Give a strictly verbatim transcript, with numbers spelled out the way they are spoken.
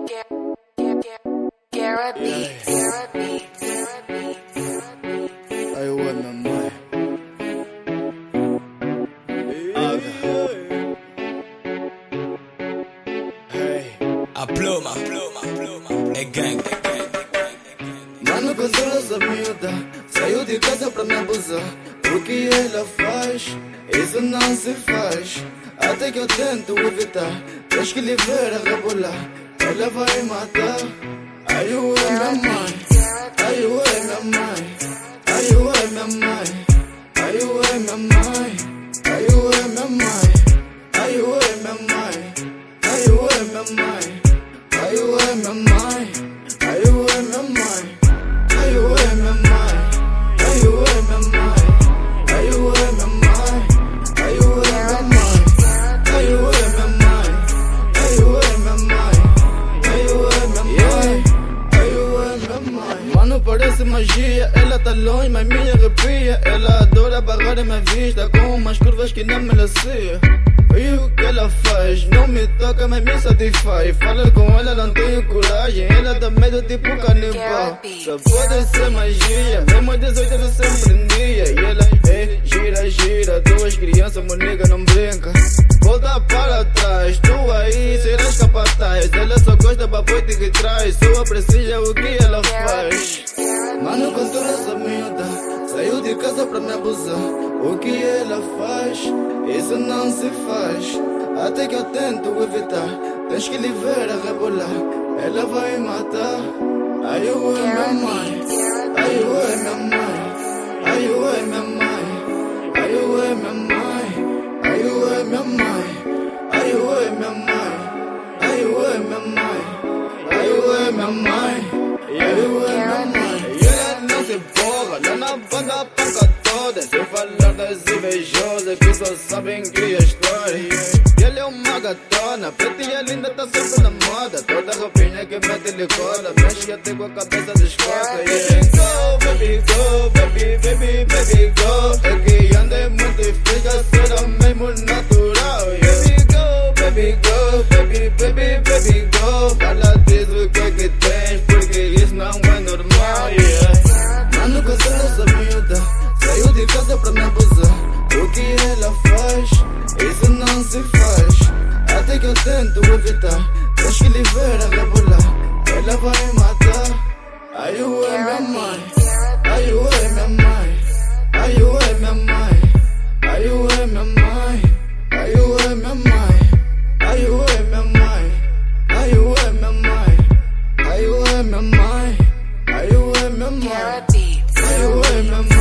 Aí ué, minha mãe. A pluma, pluma, pluma, é gang. Mano, controla essa miúda. Saiu de casa pra me abusar. O que ela faz, isso não se faz. Até que eu tento evitar. Tens que lhe ver a rebolar. Ela vai matar. Aí ué, minha mãe. Aí ué, minha mãe. Aí ué, minha mãe. Aí ué, minha mãe. Aí ué, minha mãe. Aí ué, minha mãe. Aí ué, minha mãe. Aí ué, minha mãe. Aí ué, minha mãe. Aí ué, minha mãe. Aí ué, minha mãe. Aí ué, minha mãe. Aí ué, minha mãe. Aí ué, minha mãe. Aí ué, minha mãe. Aí ué, minha mãe. Aí ué, minha mãe. Mano, parece magia. Ela tá longe, mas me arrepia. Ela adora barrar a minha vista com umas curvas que nem melancia. E o que ela faz? Não me toca, mas me satisfaz. Fala com ela, não tenho coragem. Ela dá medo tipo canibal. Só pode ser magia. Mesmo às dezoito eu sempre em dia. E ela é gira, gira. Duas crianças, meu nega, não brinca. Volta para trás, tu aí serás capataz. Ela só gosta da boite que traz. Só precisa o que ela faz. Mano, controla essa miúda. Saiu de casa pra me abusar. O que ela faz, isso não se faz. Até que eu tento evitar. Tens que lhe ver a rebolar. Ela vai matar. Aí ué, minha mãe. Aí ué, minha mãe. Aí ué, minha mãe. Aí ué, minha mãe. Aí ué, minha mãe. Aí ué, minha mãe. Aí ué, minha mãe. Aí ué, minha mãe. Aí ué, minha mãe. E ela não se empolga. Lá na banda panca toda. Sem falar das invejosas que só sabem criar história. E ela é uma gatona. Pretinha linda, tá sempre na moda. Toda roupinha que mete lhe cola. Mexe até com a cabeça descosta. Yeah. Go, baby, go, baby, baby, baby, go. É que anda é muito difícil, será mesmo natural. Yeah. Baby, go, baby, go, baby, baby, baby, go. Fala, diz o que é que tens, porque isso não é normal. Yeah. Mano, controla essa miúda. Saiu de casa pra me abusar. O que ela faz, isso não se faz. Até que eu tento evitar. Tens que lhe ver a rebolar. Ela vai matar. Aí ué, minha mãe. Aí ué, minha mãe. Aí ué, minha mãe. Aí ué, minha mãe. Aí ué, minha mãe. Aí ué, minha mãe. Aí ué, minha mãe. Aí ué, minha mãe. Aí ué, minha mãe. Aí ué, minha mãe.